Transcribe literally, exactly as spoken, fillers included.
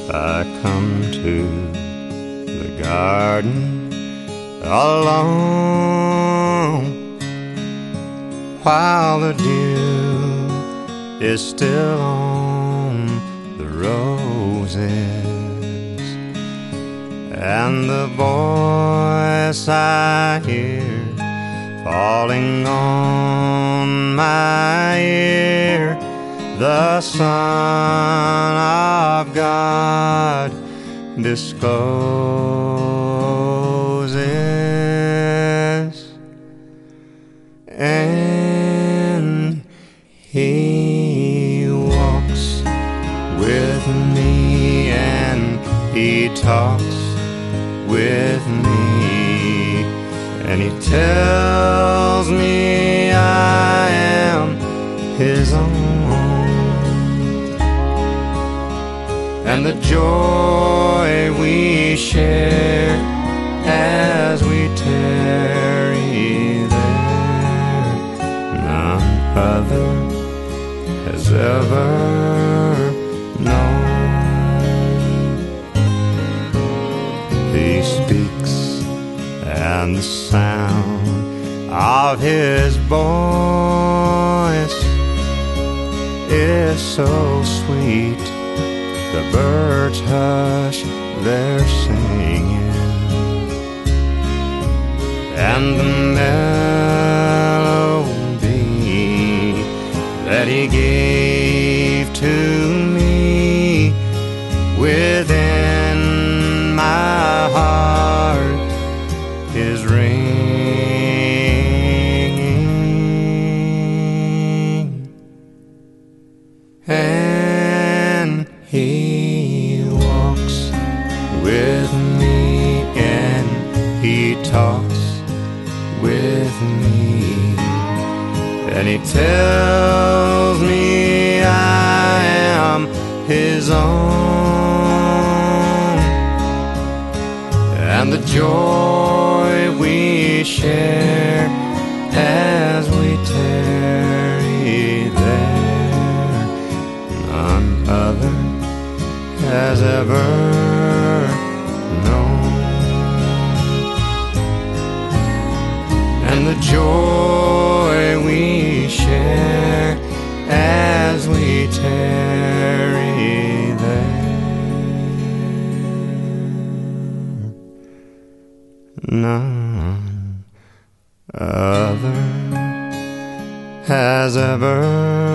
I come to the garden alone, while the dew is still on the roses, and the voice I hear falling on my ear, the Son of God discloses, and He walks with me, and He talks with me, and He tells me I am His own. And the joy we share as we tarry there, none other has ever known. He speaks, and the sound of His voice is so sweet, the birds hush their singing, and the melody that He gave to me within my heart is ringing, and He walks with me, and He talks with me, and He tells me I am His own. And the joy we share as we tarry there, none other has ever known. And the joy we share as we tarry there, none other has ever